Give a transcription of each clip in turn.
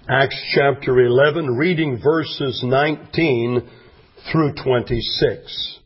Acts chapter 11, reading verses 19 through 26.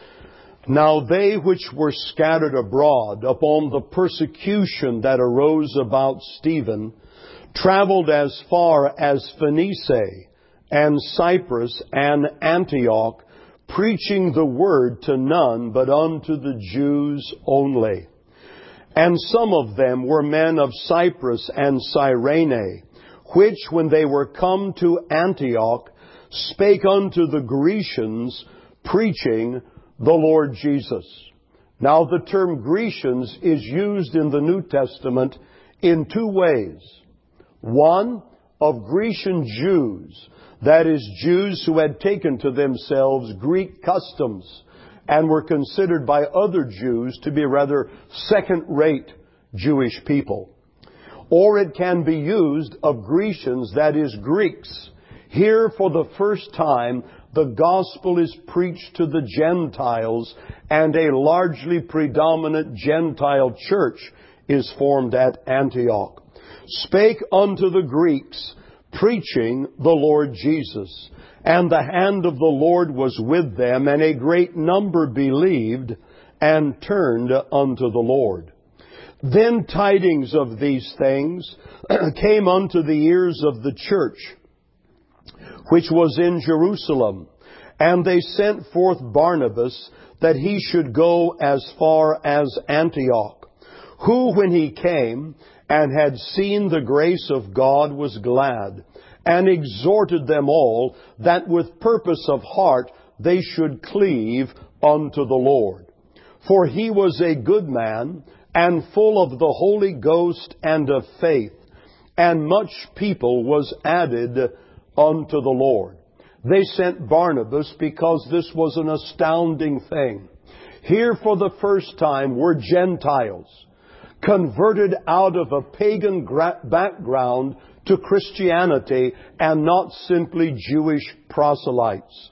Now they which were scattered abroad upon the persecution that arose about Stephen traveled as far as Phoenice and Cyprus and Antioch, preaching the word to none but unto the Jews only. And some of them were men of Cyprus and Cyrene, which, when they were come to Antioch, spake unto the Grecians, preaching the Lord Jesus. Now the term Grecians is used in the New Testament in two ways. One, of Grecian Jews, that is, Jews who had taken to themselves Greek customs and were considered by other Jews to be rather second-rate Jewish people. Or it can be used of Grecians, that is, Greeks. Here, for the first time, the gospel is preached to the Gentiles, and a largely predominant Gentile church is formed at Antioch. Spake unto the Greeks, preaching the Lord Jesus. And the hand of the Lord was with them, and a great number believed and turned unto the Lord. Then tidings of these things came unto the ears of the church, which was in Jerusalem. And they sent forth Barnabas, that he should go as far as Antioch, who, when he came and had seen the grace of God, was glad, and exhorted them all that with purpose of heart they should cleave unto the Lord. For he was a good man, and full of the Holy Ghost and of faith, and much people was added unto the Lord. They sent Barnabas because this was an astounding thing. Here for the first time were Gentiles converted out of a pagan background to Christianity, and not simply Jewish proselytes.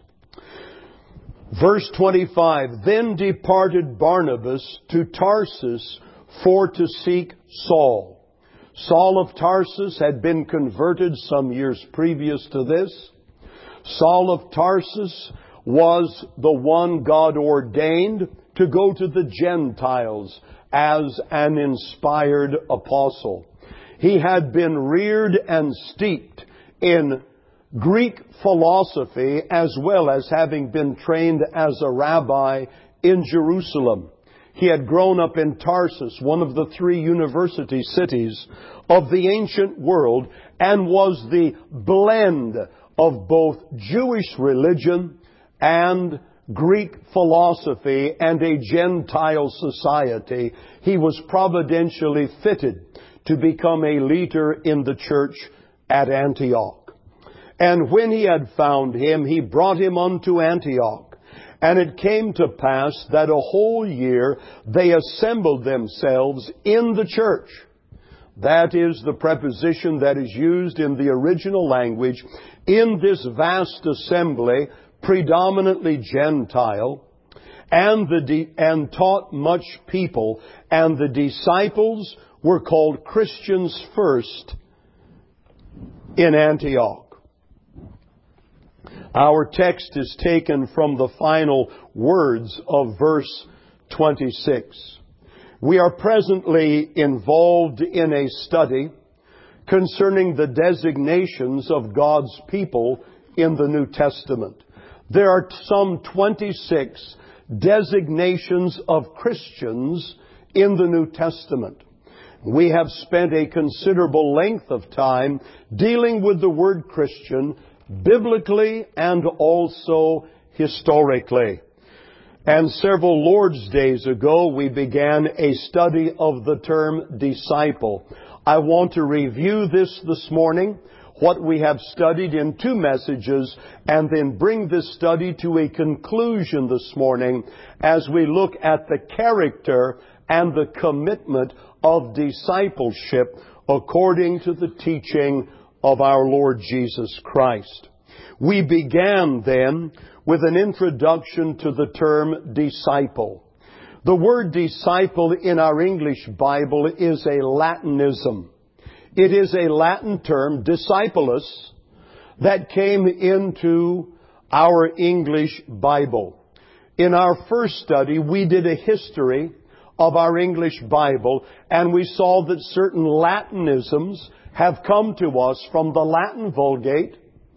Verse 25, Then departed Barnabas to Tarsus for to seek Saul. Saul of Tarsus had been converted some years previous to this. Saul of Tarsus was the one God ordained to go to the Gentiles as an inspired apostle. He had been reared and steeped in Greek philosophy, as well as having been trained as a rabbi in Jerusalem. He had grown up in Tarsus, one of the three university cities of the ancient world, and was the blend of both Jewish religion and Greek philosophy and a Gentile society. He was providentially fitted to become a leader in the church at Antioch. And when he had found him, he brought him unto Antioch. And it came to pass that a whole year they assembled themselves in the church. That is the preposition that is used in the original language in this vast assembly, predominantly Gentile, and taught much people. And the disciples were called Christians first in Antioch. Our text is taken from the final words of verse 26. We are presently involved in a study concerning the designations of God's people in the New Testament. There are some 26 designations of Christians in the New Testament. We have spent a considerable length of time dealing with the word Christian biblically and also historically. And several Lord's Days ago, we began a study of the term disciple. I want to review this morning, what we have studied in two messages, and then bring this study to a conclusion this morning as we look at the character and the commitment of discipleship according to the teaching of our Lord Jesus Christ. We began then with an introduction to the term disciple. The word disciple in our English Bible is a Latinism. It is a Latin term, discipulus, that came into our English Bible. In our first study, we did a history of our English Bible, and we saw that certain Latinisms have come to us from the Latin Vulgate,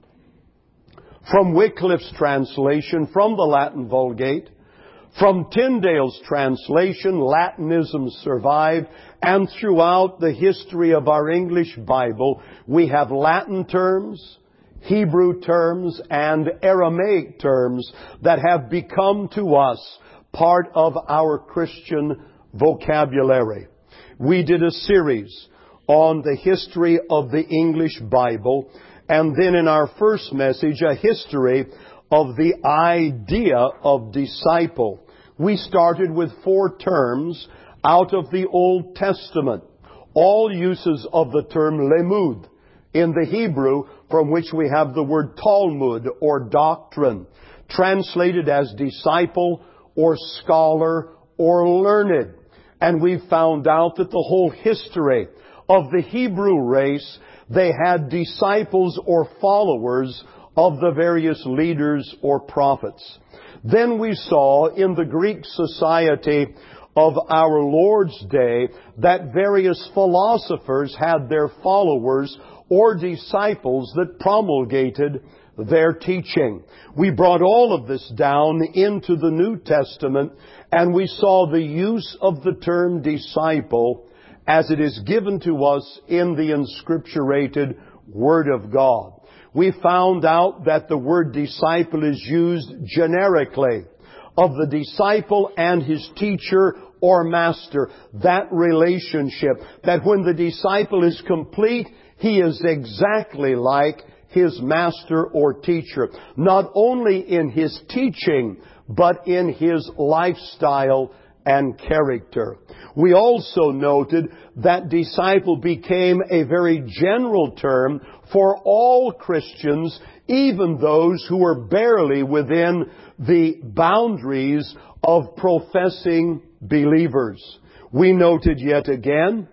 from Wycliffe's translation from the Latin Vulgate, from Tyndale's translation. Latinisms survived, and throughout the history of our English Bible, we have Latin terms, Hebrew terms, and Aramaic terms that have become to us part of our Christian vocabulary. We did a series on the history of the English Bible, and then in our first message, a history of the idea of disciple. We started with 4 terms out of the Old Testament, all uses of the term lemud in the Hebrew, from which we have the word Talmud or doctrine, translated as disciple or scholar or learned. And we found out that the whole history of the Hebrew race, they had disciples or followers of the various leaders or prophets. Then we saw in the Greek society of our Lord's day that various philosophers had their followers or disciples that promulgated their teaching. We brought all of this down into the New Testament, and we saw the use of the term disciple as it is given to us in the inscripturated Word of God. We found out that the word disciple is used generically of the disciple and his teacher or master. That relationship, that when the disciple is complete, he is exactly like his master or teacher, not only in his teaching, but in his lifestyle and character. We also noted that disciple became a very general term for all Christians, even those who were barely within the boundaries of professing believers. We noted yet again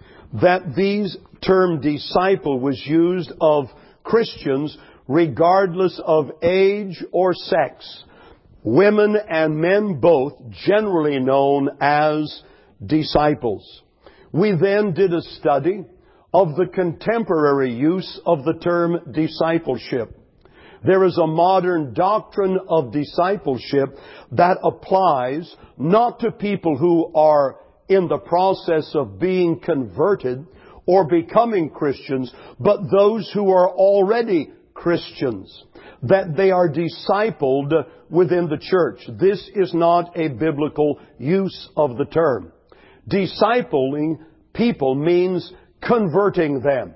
that these term disciple was used of Christians regardless of age or sex. Women and men both generally known as disciples. We then did a study of the contemporary use of the term discipleship. There is a modern doctrine of discipleship that applies not to people who are in the process of being converted or becoming Christians, but those who are already Christians, that they are discipled within the church. This is not a biblical use of the term. Discipling people means converting them.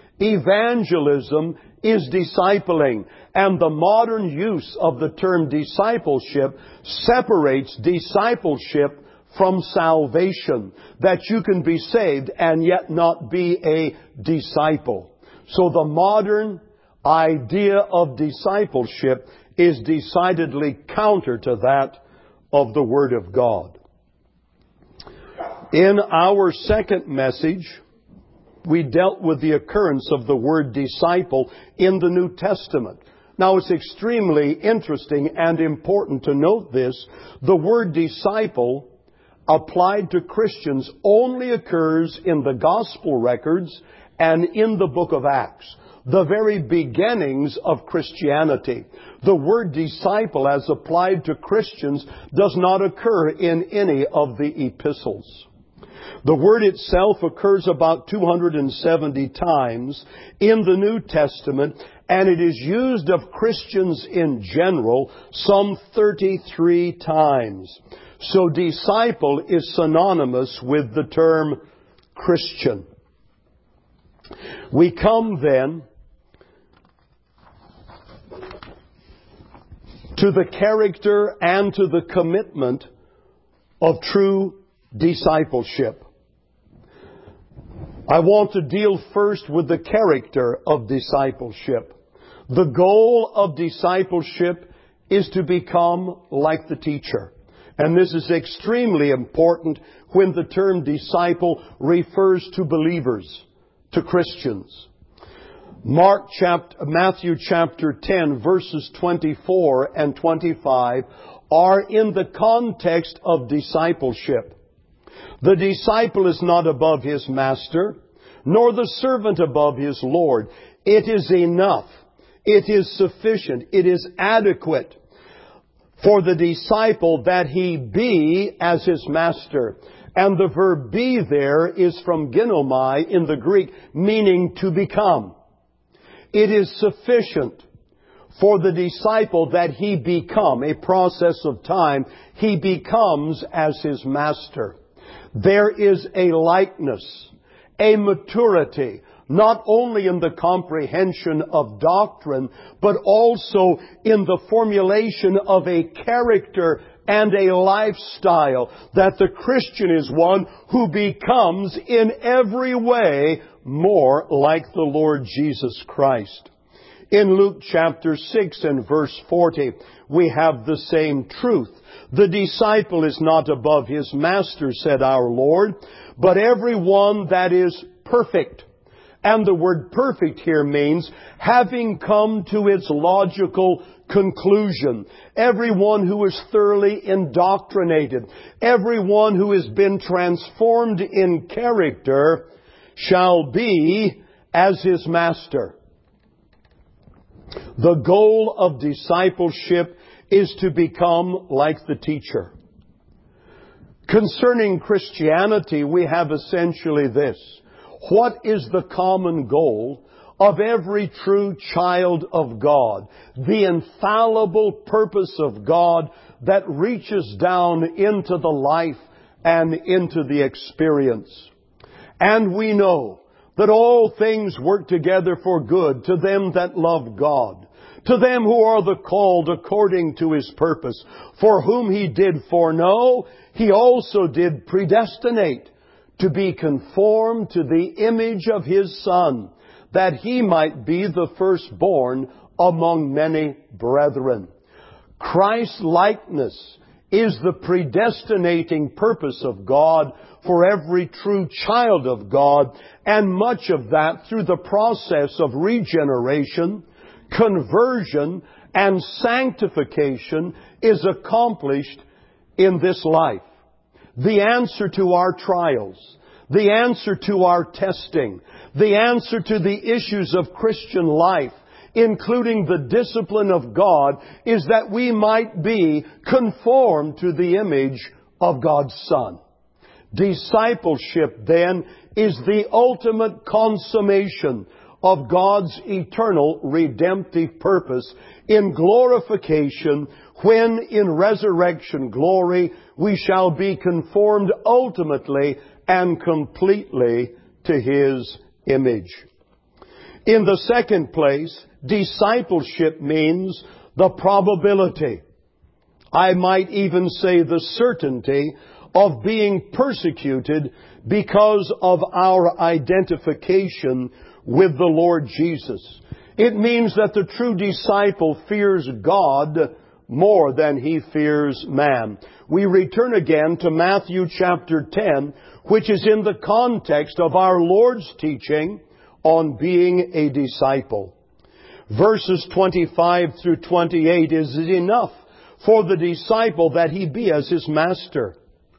Evangelism is discipling, and the modern use of the term discipleship separates discipleship from salvation, that you can be saved and yet not be a disciple. So the modern idea of discipleship is decidedly counter to that of the Word of God. In our second message, we dealt with the occurrence of the word disciple in the New Testament. Now, it's extremely interesting and important to note this. The word disciple applied to Christians only occurs in the gospel records and in the book of Acts, the very beginnings of Christianity. The word disciple as applied to Christians does not occur in any of the epistles. The word itself occurs about 270 times in the New Testament, and it is used of Christians in general some 33 times. So disciple is synonymous with the term Christian. We come then to the character and to the commitment of true discipleship. I want to deal first with the character of discipleship. The goal of discipleship is to become like the teacher. And this is extremely important when the term disciple refers to believers, to Christians. Matthew chapter 10, verses 24 and 25 are in the context of discipleship. The disciple is not above his master, nor the servant above his Lord. It is enough. It is sufficient. It is adequate for the disciple that he be as his master. And the verb be there is from ginomai in the Greek, meaning to become. It is sufficient for the disciple that he become, a process of time, he becomes as his master. There is a likeness, a maturity, not only in the comprehension of doctrine, but also in the formulation of a character and a lifestyle, that the Christian is one who becomes in every way more like the Lord Jesus Christ. In Luke chapter 6 and verse 40, we have the same truth. The disciple is not above his master, said our Lord, but every one that is perfect. And the word perfect here means having come to its logical conclusion. Everyone who is thoroughly indoctrinated, everyone who has been transformed in character shall be as his master. The goal of discipleship is to become like the teacher. Concerning Christianity, we have essentially this. What is the common goal of every true child of God? The infallible purpose of God that reaches down into the life and into the experience. And we know that all things work together for good to them that love God, to them who are the called according to His purpose, for whom He did foreknow, He also did predestinate to be conformed to the image of His Son, that He might be the firstborn among many brethren. Christ's likeness is the predestinating purpose of God for every true child of God, and much of that through the process of regeneration, conversion, and sanctification is accomplished in this life. The answer to our trials, the answer to our testing, the answer to the issues of Christian life, including the discipline of God, is that we might be conformed to the image of God's Son. Discipleship, then, is the ultimate consummation of God's eternal redemptive purpose in glorification, when in resurrection glory we shall be conformed ultimately and completely to His image. In the second place, discipleship means the probability, I might even say the certainty, of being persecuted because of our identification with the Lord Jesus. It means that the true disciple fears God more than he fears man. We return again to Matthew chapter 10, which is in the context of our Lord's teaching on being a disciple. Verses 25 through 28 is enough for the disciple that he be as his master,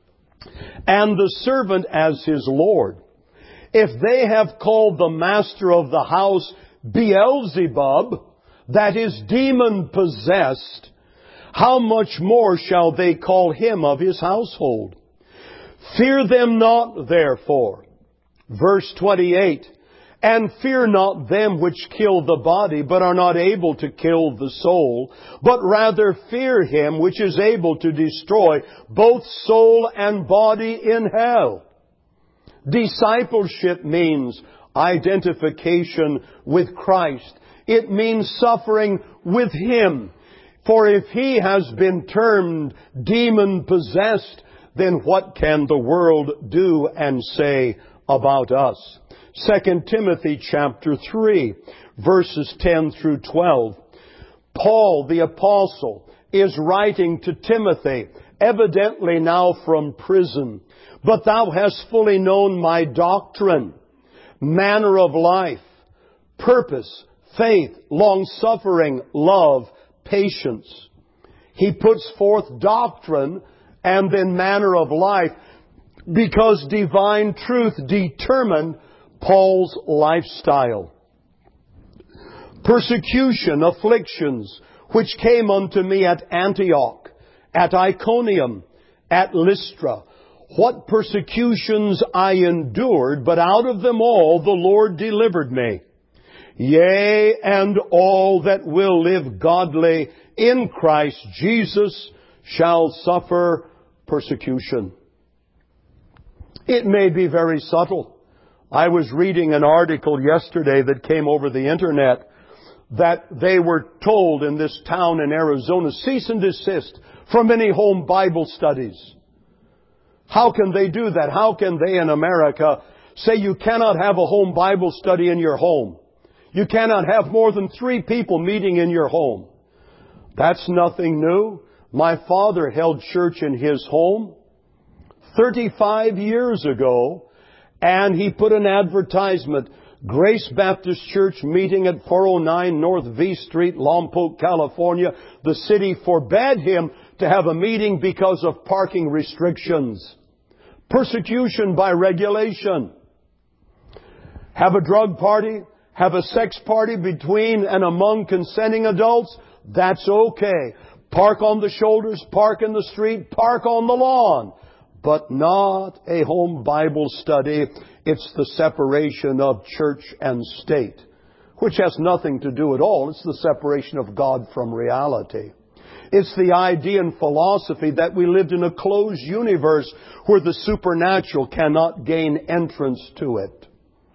and the servant as his Lord. If they have called the master of the house Beelzebub, that is demon-possessed, how much more shall they call him of his household? Fear them not, therefore. Verse 28, and fear not them which kill the body, but are not able to kill the soul, but rather fear Him which is able to destroy both soul and body in hell. Discipleship means identification with Christ. It means suffering with Him. For if He has been termed demon-possessed, then what can the world do and say about us? 2 Timothy chapter 3, verses 10 through 12. Paul, the apostle, is writing to Timothy, evidently now from prison. But thou hast fully known my doctrine, manner of life, purpose, faith, long-suffering, love, patience. He puts forth doctrine and then manner of life because divine truth determined Paul's lifestyle. Persecution, afflictions, which came unto me at Antioch, at Iconium, at Lystra. What persecutions I endured, but out of them all the Lord delivered me. Yea, and all that will live godly in Christ Jesus shall suffer persecution. It may be very subtle. I was reading an article yesterday that came over the internet that they were told in this town in Arizona, cease and desist from any home Bible studies. How can they do that? How can they in America say you cannot have a home Bible study in your home? You cannot have more than 3 people meeting in your home. That's nothing new. My father held church in his home 35 years ago, and he put an advertisement, Grace Baptist Church meeting at 409 North V Street, Lompoc, California. The city forbade him to have a meeting because of parking restrictions. Persecution by regulation. Have a drug party, have a sex party between and among consenting adults, that's okay. Park on the shoulders, park in the street, park on the lawn. But not a home Bible study. It's the separation of church and state, which has nothing to do at all. It's the separation of God from reality. It's the idea and philosophy that we lived in a closed universe where the supernatural cannot gain entrance to it.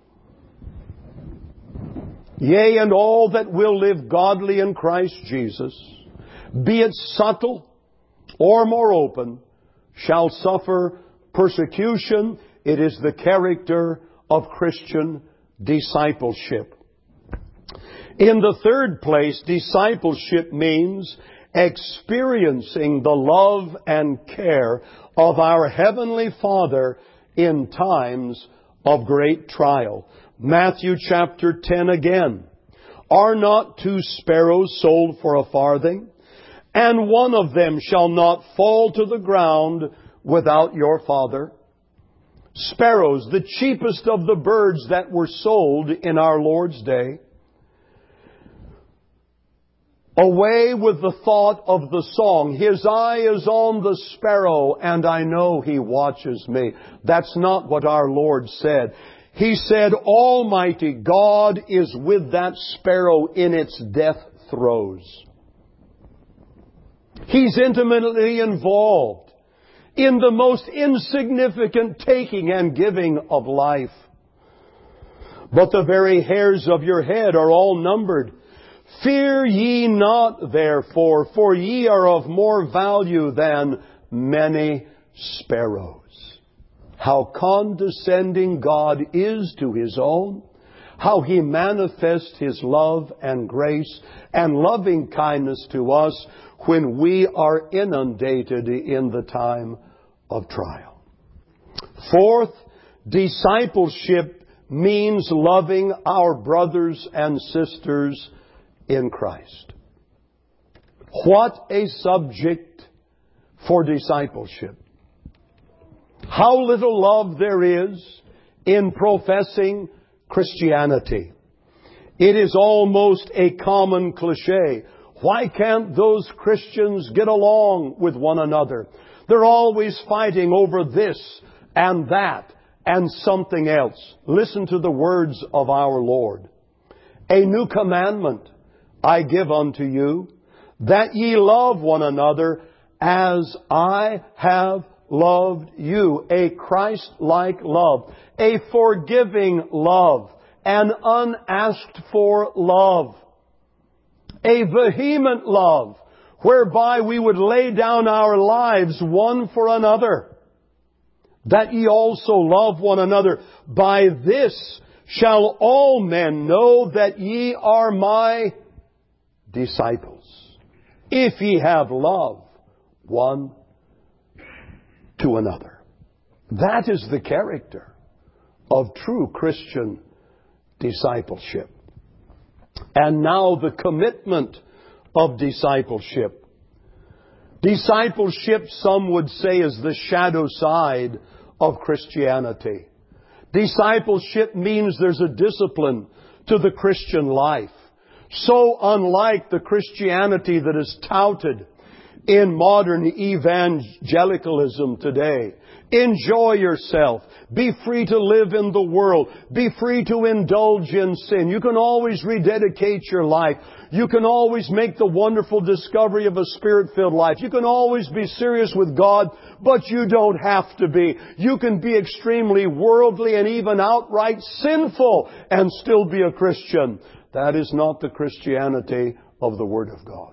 Yea, and all that will live godly in Christ Jesus, be it subtle or more open, shall suffer persecution. It is the character of Christian discipleship. In the third place, discipleship means experiencing the love and care of our Heavenly Father in times of great trial. Matthew chapter 10 again. Are not 2 sparrows sold for a farthing? And one of them shall not fall to the ground without your Father. Sparrows, the cheapest of the birds that were sold in our Lord's day. Away with the thought of the song, His eye is on the sparrow, and I know He watches me. That's not what our Lord said. He said, Almighty God is with that sparrow in its death throes. He's intimately involved in the most insignificant taking and giving of life. But the very hairs of your head are all numbered. Fear ye not, therefore, for ye are of more value than many sparrows. How condescending God is to His own. How He manifests His love and grace and loving kindness to us when we are inundated in the time of trial. Fourth, discipleship means loving our brothers and sisters in Christ. What a subject for discipleship. How little love there is in professing Christianity. It is almost a common cliche. Why can't those Christians get along with one another? They're always fighting over this and that and something else. Listen to the words of our Lord. A new commandment I give unto you, that ye love one another as I have loved you. A Christ-like love. A forgiving love. An unasked for love. A vehement love, whereby we would lay down our lives one for another. That ye also love one another. By this shall all men know that ye are my disciples, if ye have love one to another. That is the character of true Christian discipleship. And now the commitment of discipleship. Discipleship, some would say, is the shadow side of Christianity. Discipleship means there's a discipline to the Christian life. So unlike the Christianity that is touted in modern evangelicalism today. Enjoy yourself. Be free to live in the world. Be free to indulge in sin. You can always rededicate your life. You can always make the wonderful discovery of a Spirit-filled life. You can always be serious with God, but you don't have to be. You can be extremely worldly and even outright sinful and still be a Christian. That is not the Christianity of the Word of God.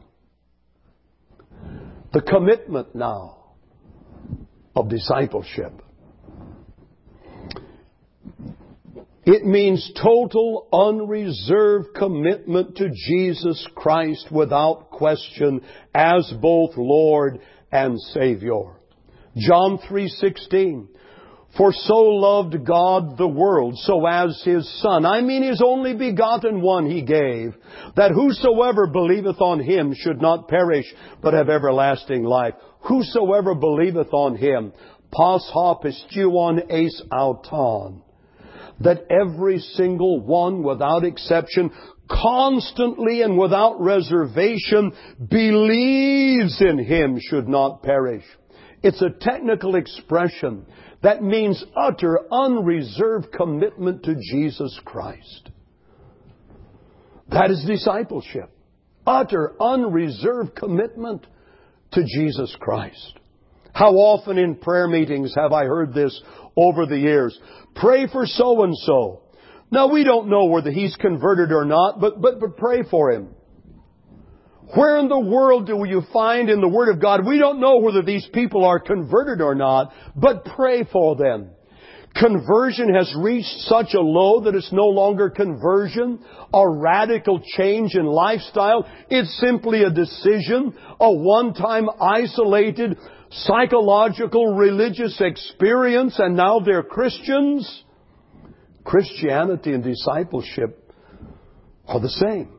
The commitment now of discipleship. It means total, unreserved commitment to Jesus Christ without question as both Lord and Savior. John 3:16. For so loved God the world, so as His Son, His only begotten one He gave, that whosoever believeth on Him should not perish, but have everlasting life. Whosoever believeth on Him, pas ha pistuon eis auton. That every single one, without exception, constantly and without reservation, believes in Him should not perish. It's a technical expression that means utter, unreserved commitment to Jesus Christ. That is discipleship. Utter, unreserved commitment to Jesus Christ. How often in prayer meetings have I heard this over the years? Pray for so-and-so. Now, we don't know whether he's converted or not, but pray for him. Where in the world do you find in the Word of God, we don't know whether these people are converted or not, but pray for them. Conversion has reached such a low that it's no longer conversion, a radical change in lifestyle. It's simply a decision, a one-time isolated psychological religious experience, and now they're Christians. Christianity and discipleship are the same.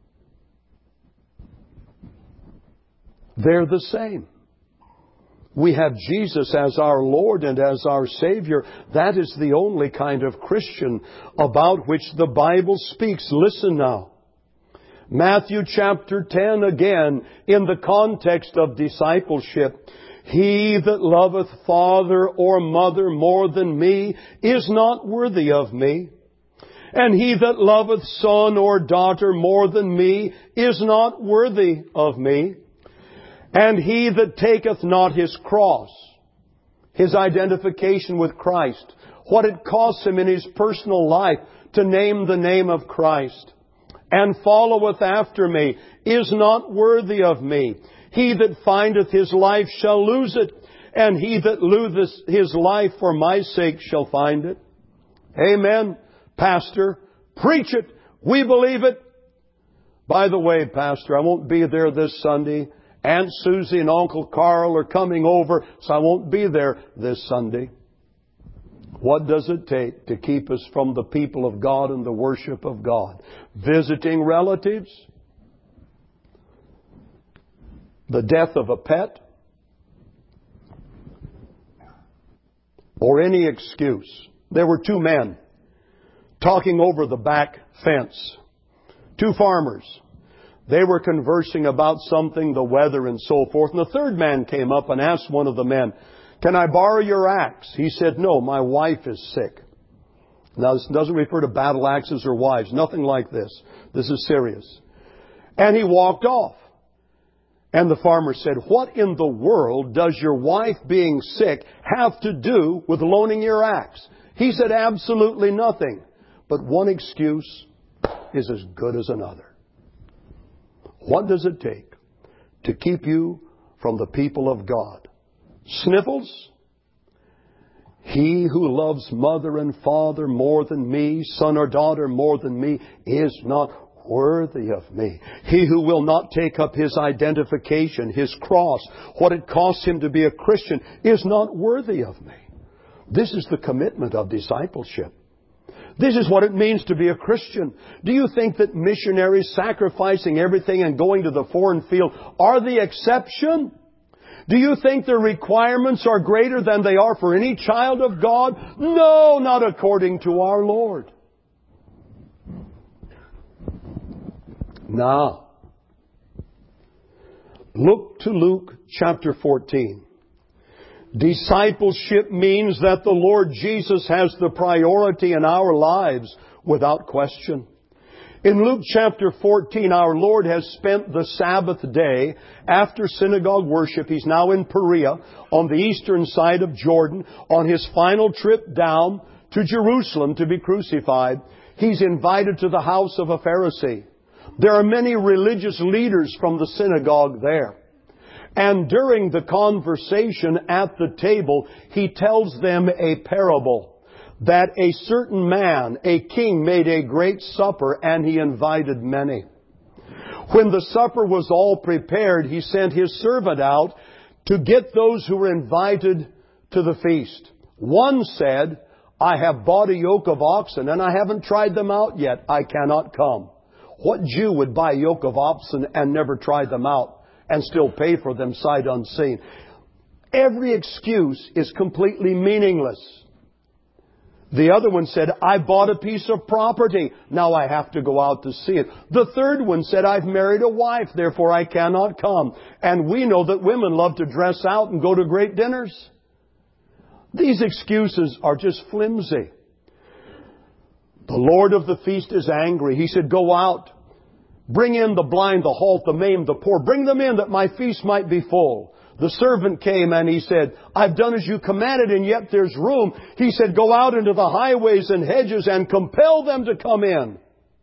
They're the same. We have Jesus as our Lord and as our Savior. That is the only kind of Christian about which the Bible speaks. Listen now. Matthew chapter 10 again, in the context of discipleship. He that loveth father or mother more than me is not worthy of me. And he that loveth son or daughter more than me is not worthy of me. And he that taketh not his cross, his identification with Christ, what it costs him in his personal life to name the name of Christ, and followeth after me, is not worthy of me. He that findeth his life shall lose it, and he that loseth his life for my sake shall find it. Amen. Pastor, preach it. We believe it. By the way, Pastor, I won't be there this Sunday. Aunt Susie and Uncle Carl are coming over, so I won't be there this Sunday. What does it take to keep us from the people of God and the worship of God? Visiting relatives? The death of a pet? Or any excuse? There were two men talking over the back fence. Two farmers. They were conversing about something, the weather and so forth. And the third man came up and asked one of the men, "Can I borrow your axe?" He said, "No, my wife is sick." Now, this doesn't refer to battle axes or wives. Nothing like this. This is serious. And he walked off. And the farmer said, "What in the world does your wife being sick have to do with loaning your axe?" He said, "Absolutely nothing. But one excuse is as good as another." What does it take to keep you from the people of God? Sniffles? He who loves mother and father more than me, son or daughter more than me, is not worthy of me. He who will not take up his identification, his cross, what it costs him to be a Christian, is not worthy of me. This is the commitment of discipleship. This is what it means to be a Christian. Do you think that missionaries sacrificing everything and going to the foreign field are the exception? Do you think their requirements are greater than they are for any child of God? No, not according to our Lord. Now, look to Luke chapter 14. Discipleship means that the Lord Jesus has the priority in our lives without question. In Luke chapter 14, our Lord has spent the Sabbath day after synagogue worship. He's now in Perea on the eastern side of Jordan on his final trip down to Jerusalem to be crucified. He's invited to the house of a Pharisee. There are many religious leaders from the synagogue there. And during the conversation at the table, he tells them a parable that a certain man, a king, made a great supper and he invited many. When the supper was all prepared, he sent his servant out to get those who were invited to the feast. One said, I have bought a yoke of oxen and I haven't tried them out yet. I cannot come. What Jew would buy a yoke of oxen and never try them out and still pay for them sight unseen? Every excuse is completely meaningless. The other one said, I bought a piece of property. Now I have to go out to see it. The third one said, I've married a wife, therefore I cannot come. And we know that women love to dress out and go to great dinners. These excuses are just flimsy. The Lord of the feast is angry. He said, go out. Bring in the blind, the halt, the maimed, the poor. Bring them in that my feast might be full. The servant came and he said, I've done as you commanded and yet there's room. He said, go out into the highways and hedges and compel them to come in.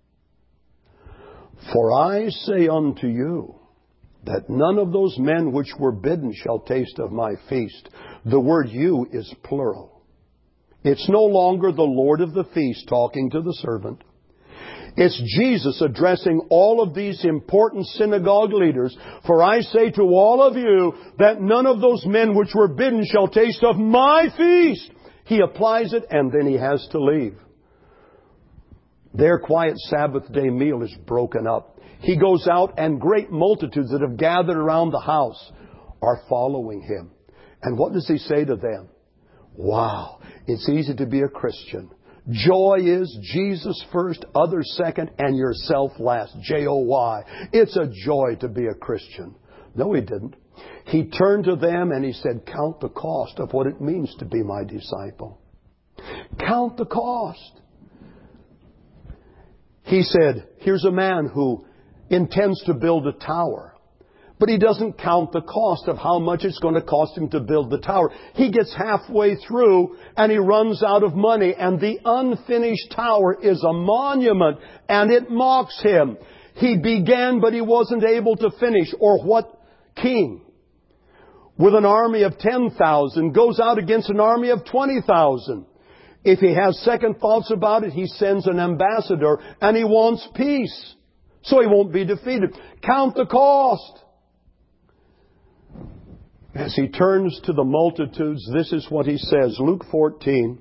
For I say unto you that none of those men which were bidden shall taste of my feast. The word you is plural. It's no longer the Lord of the feast talking to the servant. It's Jesus addressing all of these important synagogue leaders. For I say to all of you that none of those men which were bidden shall taste of my feast. He applies it and then he has to leave. Their quiet Sabbath day meal is broken up. He goes out and great multitudes that have gathered around the house are following him. And what does he say to them? Wow, it's easy to be a Christian. Joy is Jesus first, others second, and yourself last. Joy. It's a joy to be a Christian. No, he didn't. He turned to them and he said, count the cost of what it means to be my disciple. Count the cost. He said, here's a man who intends to build a tower. But he doesn't count the cost of how much it's going to cost him to build the tower. He gets halfway through and he runs out of money. And the unfinished tower is a monument and it mocks him. He began but he wasn't able to finish. Or what king with an army of 10,000 goes out against an army of 20,000? If he has second thoughts about it, he sends an ambassador and he wants peace. So he won't be defeated. Count the cost. As he turns to the multitudes, this is what he says. Luke 14,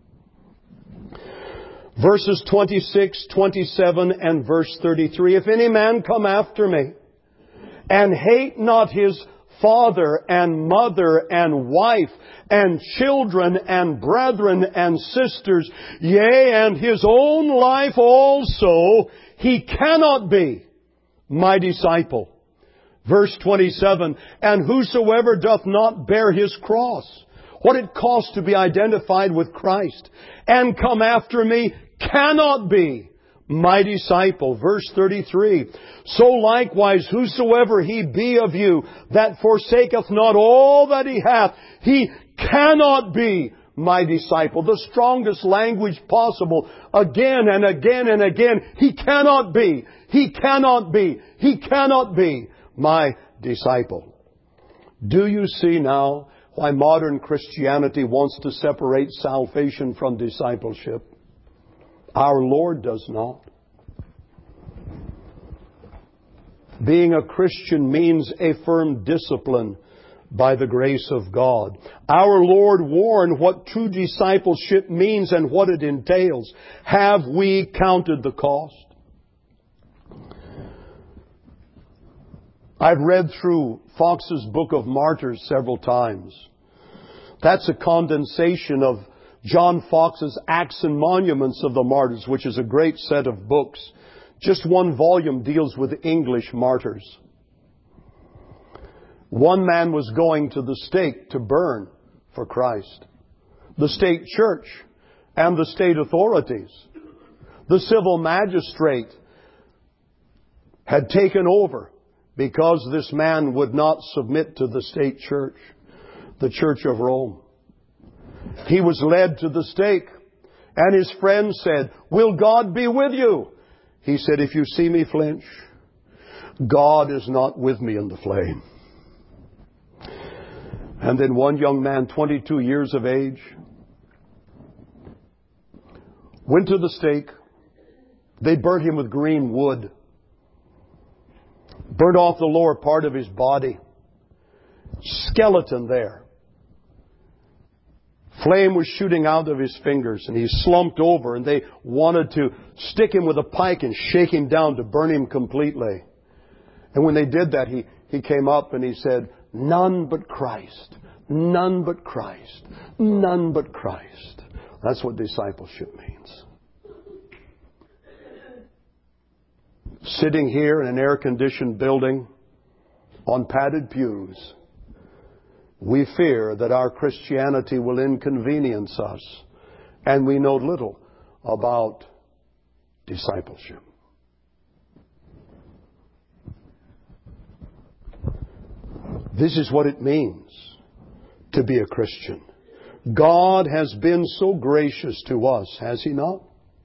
verses 26, 27, and verse 33. If any man come after me, and hate not his father and mother and wife and children and brethren and sisters, yea, and his own life also, he cannot be my disciple. Verse 27, and whosoever doth not bear his cross, what it costs to be identified with Christ, and come after me, cannot be my disciple. Verse 33, so likewise whosoever he be of you that forsaketh not all that he hath, he cannot be my disciple. The strongest language possible. Again and again and again. He cannot be. He cannot be. He cannot be my disciple. Do you see now why modern Christianity wants to separate salvation from discipleship? Our Lord does not. Being a Christian means a firm discipline by the grace of God. Our Lord warned what true discipleship means and what it entails. Have we counted the cost? I've read through Fox's Book of Martyrs several times. That's a condensation of John Fox's Acts and Monuments of the Martyrs, which is a great set of books. Just one volume deals with English martyrs. One man was going to the stake to burn for Christ. The state church and the state authorities, the civil magistrate, had taken over because this man would not submit to the state church, the Church of Rome. He was led to the stake, and his friend said, "Will God be with you?" He said, "If you see me flinch, God is not with me in the flame." And then one young man, 22 years of age, went to the stake. They burnt him with green wood, burnt off the lower part of his body, skeleton there. Flame was shooting out of his fingers, and he slumped over, and they wanted to stick him with a pike and shake him down to burn him completely. And when they did that, he came up and he said, "None but Christ. None but Christ. None but Christ." That's what discipleship means. Sitting here in an air-conditioned building on padded pews, we fear that our Christianity will inconvenience us, and we know little about discipleship. This is what it means to be a Christian. God has been so gracious to us, has He not?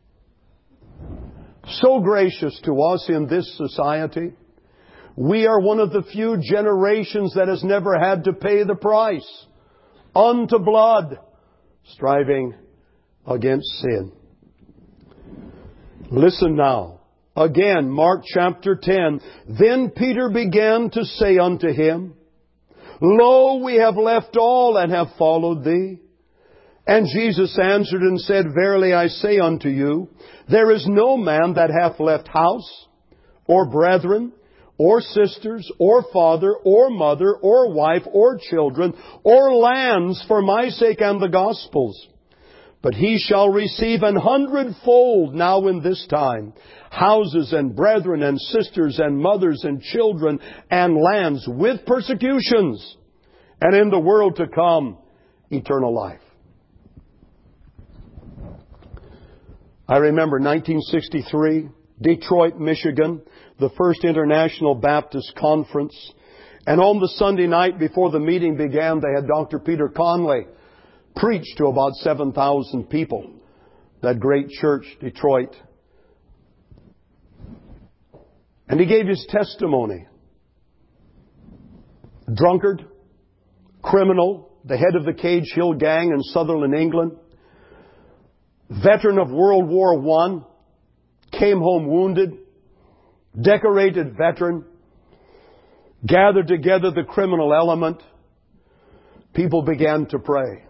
So gracious to us in this society. We are one of the few generations that has never had to pay the price unto blood, striving against sin. Listen now. Again, Mark chapter 10. Then Peter began to say unto him, "Lo, we have left all and have followed thee." And Jesus answered and said, "Verily I say unto you, there is no man that hath left house, or brethren, or sisters, or father, or mother, or wife, or children, or lands for my sake and the gospel's, but he shall receive 100-fold now in this time, houses and brethren and sisters and mothers and children and lands with persecutions, and in the world to come, eternal life." I remember 1963, Detroit, Michigan, the First International Baptist Conference. And on the Sunday night before the meeting began, they had Dr. Peter Conley preach to about 7,000 people. That great church, Detroit. And he gave his testimony. Drunkard, criminal, the head of the Cage Hill Gang in Sutherland, England. Veteran of World War I, came home wounded, decorated veteran, gathered together the criminal element. People began to pray.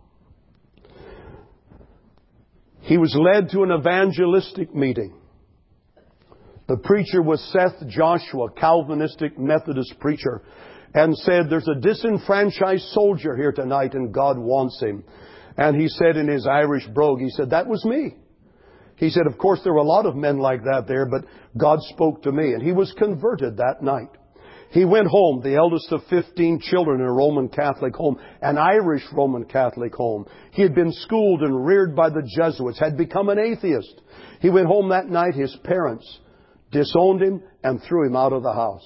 He was led to an evangelistic meeting. The preacher was Seth Joshua, Calvinistic Methodist preacher, and said, "There's a disenfranchised soldier here tonight and God wants him." And he said in his Irish brogue, he said, "That was me." He said, "Of course, there were a lot of men like that there, but God spoke to me." And he was converted that night. He went home, the eldest of 15 children in a Roman Catholic home, an Irish Roman Catholic home. He had been schooled and reared by the Jesuits, had become an atheist. He went home that night. His parents disowned him and threw him out of the house.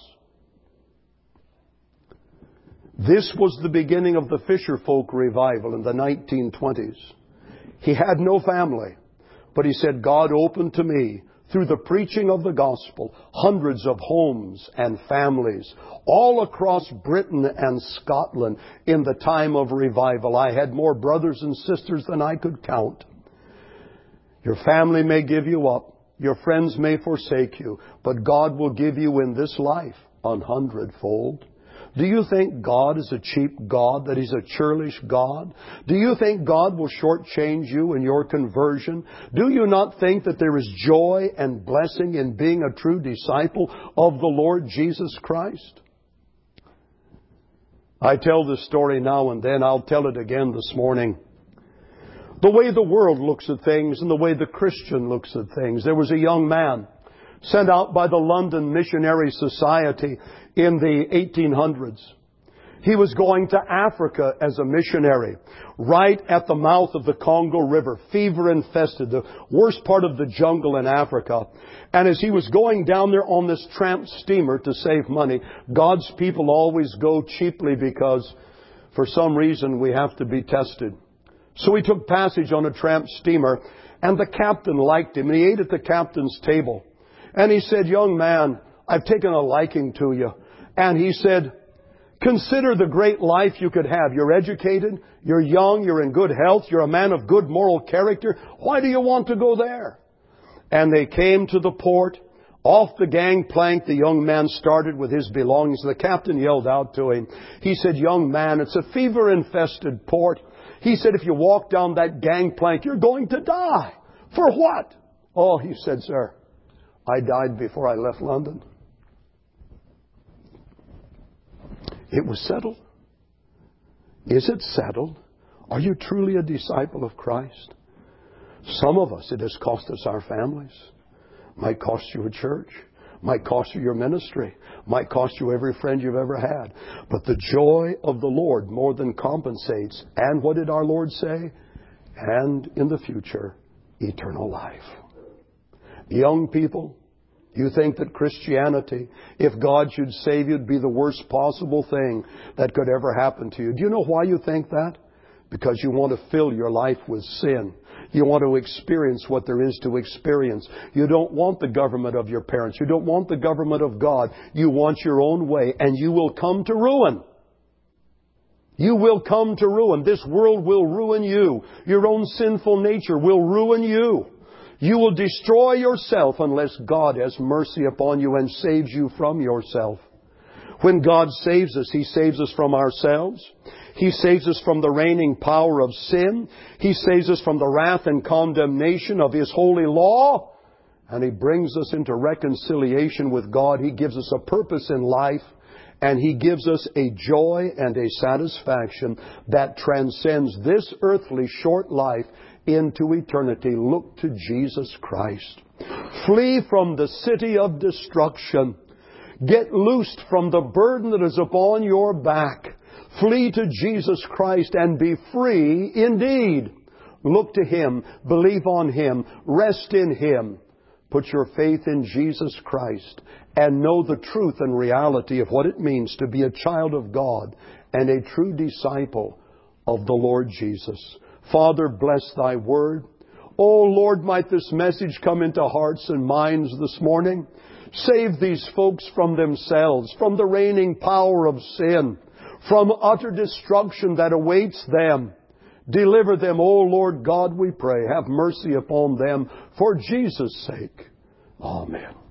This was the beginning of the Fisher Folk revival in the 1920s. He had no family, but he said, "God opened to me through the preaching of the gospel hundreds of homes and families all across Britain and Scotland in the time of revival. I had more brothers and sisters than I could count." Your family may give you up. Your friends may forsake you, but God will give you in this life 100-fold. Do you think God is a cheap God, that He's a churlish God? Do you think God will shortchange you in your conversion? Do you not think that there is joy and blessing in being a true disciple of the Lord Jesus Christ? I tell this story now and then. I'll tell it again this morning. The way the world looks at things and the way the Christian looks at things. There was a young man sent out by the London Missionary Society in the 1800s. He was going to Africa as a missionary, right at the mouth of the Congo River, fever infested, the worst part of the jungle in Africa. And as he was going down there on this tramp steamer to save money, God's people always go cheaply because for some reason we have to be tested. So he took passage on a tramp steamer, and the captain liked him, and he ate at the captain's table. And he said, "Young man, I've taken a liking to you." And he said, "Consider the great life you could have. You're educated, you're young, you're in good health, you're a man of good moral character. Why do you want to go there?" And they came to the port. Off the gangplank, the young man started with his belongings. The captain yelled out to him. He said, "Young man, it's a fever-infested port." He said, "If you walk down that gangplank, you're going to die." "For what?" "Oh," he said, "Sir, I died before I left London." It was settled. Is it settled? Are you truly a disciple of Christ? Some of us, it has cost us our families. Might cost you a church. Might cost you your ministry. Might cost you every friend you've ever had. But the joy of the Lord more than compensates. And what did our Lord say? And in the future, eternal life. Young people, you think that Christianity, if God should save you, would be the worst possible thing that could ever happen to you. Do you know why you think that? Because you want to fill your life with sin. You want to experience what there is to experience. You don't want the government of your parents. You don't want the government of God. You want your own way, and you will come to ruin. You will come to ruin. This world will ruin you. Your own sinful nature will ruin you. You will destroy yourself unless God has mercy upon you and saves you from yourself. When God saves us, He saves us from ourselves. He saves us from the reigning power of sin. He saves us from the wrath and condemnation of His holy law. And He brings us into reconciliation with God. He gives us a purpose in life. And He gives us a joy and a satisfaction that transcends this earthly short life into eternity. Look to Jesus Christ. Flee from the city of destruction. Get loosed from the burden that is upon your back. Flee to Jesus Christ and be free indeed. Look to Him. Believe on Him. Rest in Him. Put your faith in Jesus Christ and know the truth and reality of what it means to be a child of God and a true disciple of the Lord Jesus. Father, bless Thy Word. Oh Lord, might this message come into hearts and minds this morning. Save these folks from themselves, from the reigning power of sin, from utter destruction that awaits them. Deliver them, O Lord God, we pray. Have mercy upon them for Jesus' sake. Amen.